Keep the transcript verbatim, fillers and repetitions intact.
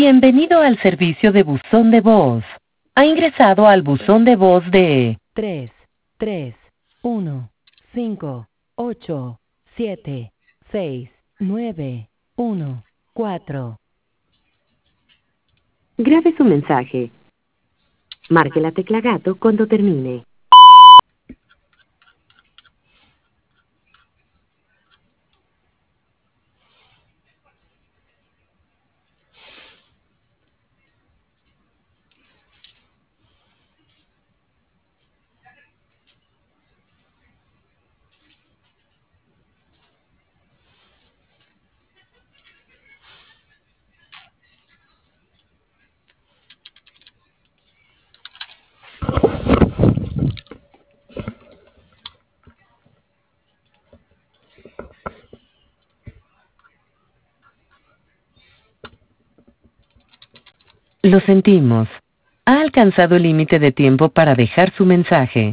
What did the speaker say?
Bienvenido al servicio de buzón de voz. Ha ingresado al buzón de voz de tres, tres, uno, cinco, ocho, siete, seis, nueve, uno, cuatro. Grabe su mensaje. Marque la tecla gato cuando termine. Lo sentimos. Ha alcanzado el límite de tiempo para dejar su mensaje.